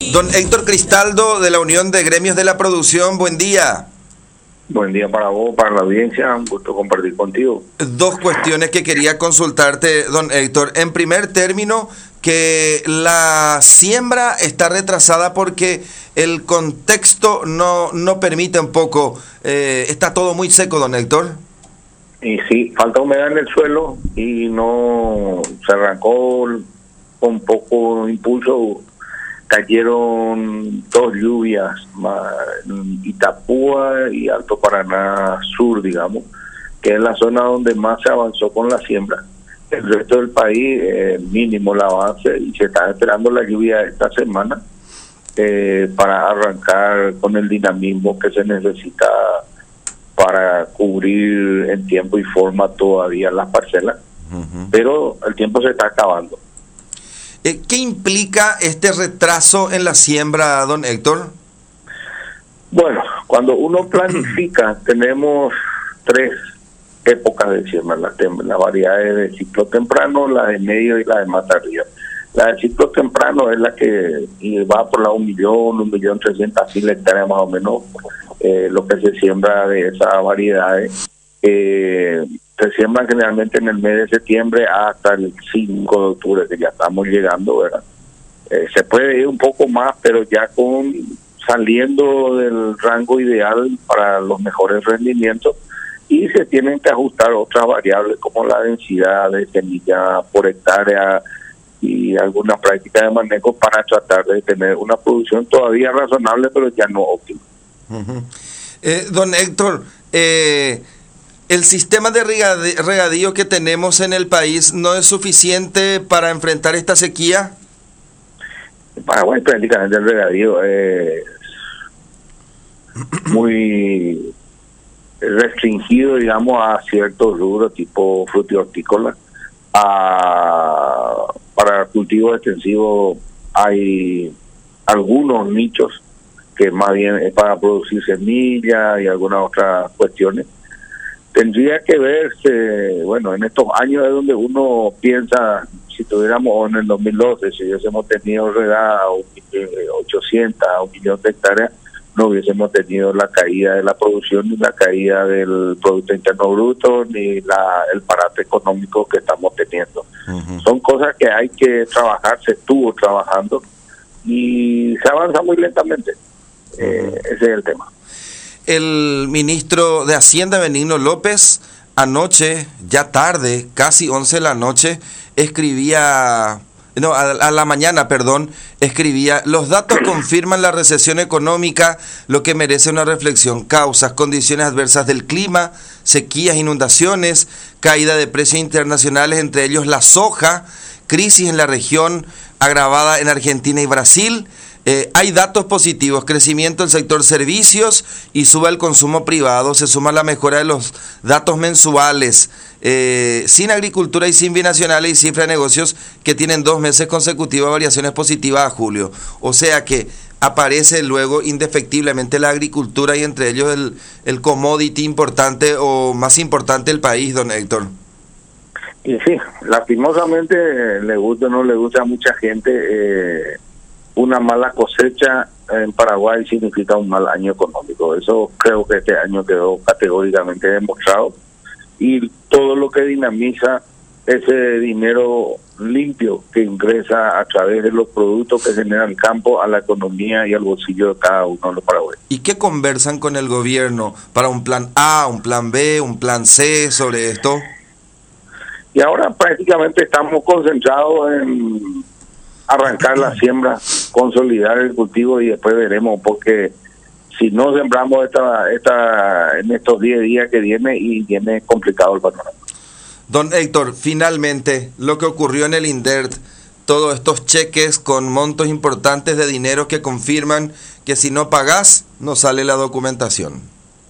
Don Héctor Cristaldo, de la Unión de Gremios de la Producción, buen día. Buen día para vos, para la audiencia, un gusto compartir contigo. Dos cuestiones que quería consultarte, don Héctor. En primer término, que la siembra está retrasada porque el contexto no permite un poco, está todo muy seco, don Héctor. Y sí, falta humedad en el suelo y no se arrancó con poco impulso. Cayeron dos lluvias, Itapúa y Alto Paraná Sur, digamos, que es la zona donde más se avanzó con la siembra. El resto del país, mínimo el avance, y se está esperando la lluvia esta semana para arrancar con el dinamismo que se necesita para cubrir en tiempo y forma todavía las parcelas. Pero el tiempo se está acabando. ¿Qué implica este retraso en la siembra, don Héctor? Bueno, cuando uno planifica, tenemos tres épocas de siembra, las variedades de ciclo temprano, la de medio y la de más tardía. La de ciclo temprano es la que va por la 1.300.000 hectáreas más o menos, lo que se siembra de esas variedades. Se siembran generalmente en el mes de septiembre hasta el 5 de octubre, que ya estamos llegando, ¿verdad? Se puede ir un poco más, pero ya saliendo del rango ideal para los mejores rendimientos, y se tienen que ajustar otras variables como la densidad de semilla por hectárea y algunas prácticas de manejo para tratar de tener una producción todavía razonable, pero ya no óptima. Don Héctor, ¿el sistema de regadío que tenemos en el país no es suficiente para enfrentar esta sequía? En Paraguay prácticamente el regadío es muy restringido, digamos, a ciertos rubros tipo frutihortícola. Para cultivos extensivos hay algunos nichos que más bien es para producir semillas y algunas otras cuestiones. Tendría que verse, bueno, en estos años es donde uno piensa, si tuviéramos en el 2012, si hubiésemos tenido regada 800 a 1.000.000 de hectáreas, no hubiésemos tenido la caída de la producción, ni la caída del Producto Interno Bruto, ni el parate económico que estamos teniendo. Son cosas que hay que trabajar, se estuvo trabajando y se avanza muy lentamente. Ese es el tema. El ministro de Hacienda, Benigno López, anoche, ya tarde, casi 11 de la noche, escribía, a la mañana, escribía: los datos confirman la recesión económica, lo que merece una reflexión. Causas: condiciones adversas del clima, sequías, inundaciones, caída de precios internacionales, entre ellos la soja, crisis en la región agravada en Argentina y Brasil. Hay datos positivos: crecimiento del sector servicios y sube el consumo privado. Se suma la mejora de los datos mensuales, sin agricultura y sin binacionales, y cifra de negocios que tienen 2 meses consecutivos variaciones positivas a julio. O sea que aparece luego indefectiblemente la agricultura y entre ellos el commodity importante o más importante del país, don Héctor. Y sí, lastimosamente, le gusta o no le gusta a mucha gente, una mala cosecha en Paraguay significa un mal año económico. Eso creo que este año quedó categóricamente demostrado. Y todo lo que dinamiza ese dinero limpio que ingresa a través de los productos que genera el campo a la economía y al bolsillo de cada uno de los paraguayos. ¿Y qué conversan con el gobierno para un plan A, un plan B, un plan C sobre esto? Y ahora prácticamente estamos concentrados en arrancar la siembra, consolidar el cultivo y después veremos, porque si no sembramos en estos 10 días que viene complicado el panorama. Don Héctor, finalmente, lo que ocurrió en el INDERT, todos estos cheques con montos importantes de dinero que confirman que si no pagás, no sale la documentación.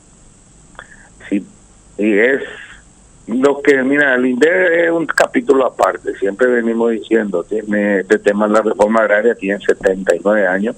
Sí, y es lo que, mira, el INDERT es un capítulo aparte, siempre venimos diciendo, este tema de la reforma agraria tiene 79 años,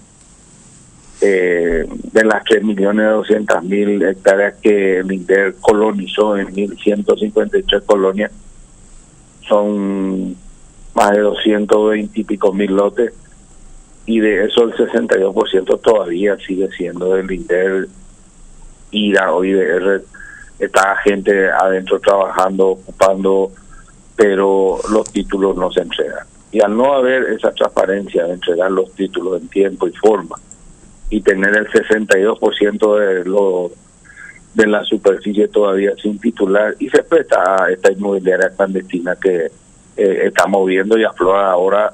de las 3.200.000 hectáreas que el INDERT colonizó en 1.153 colonias, son más de 220 y pico mil lotes, y de eso el 62% todavía sigue siendo del INDER, IRA o IDR. Está gente adentro trabajando, ocupando, pero los títulos no se entregan. Y al no haber esa transparencia de entregar los títulos en tiempo y forma, y tener el 62% de la superficie todavía sin titular, y se presta a esta inmobiliaria clandestina que estamos viendo y aflora ahora.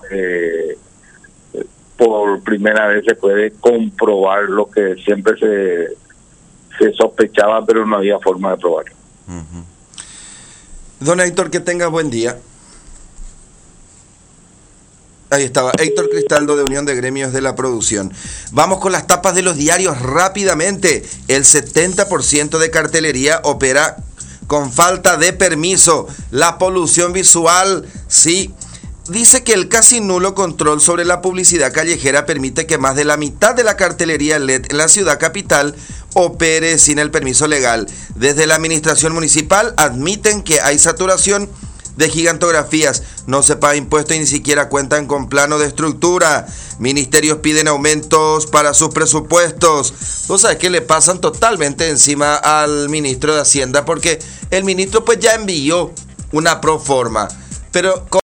Por primera vez se puede comprobar lo que siempre se sospechaba, pero no había forma de probarlo. Don Héctor, que tenga buen día. Ahí estaba Héctor Cristaldo de Unión de Gremios de la Producción. Vamos con las tapas de los diarios rápidamente. El 70% de cartelería opera con falta de permiso. La polución visual, sí. Dice que el casi nulo control sobre la publicidad callejera permite que más de la mitad de la cartelería LED en la ciudad capital opere sin el permiso legal. Desde la administración municipal admiten que hay saturación de gigantografías, no se paga impuesto y ni siquiera cuentan con plano de estructura. Ministerios piden aumentos para sus presupuestos. Vos sabés que le pasan totalmente encima al ministro de Hacienda, porque el ministro pues ya envió una proforma, pero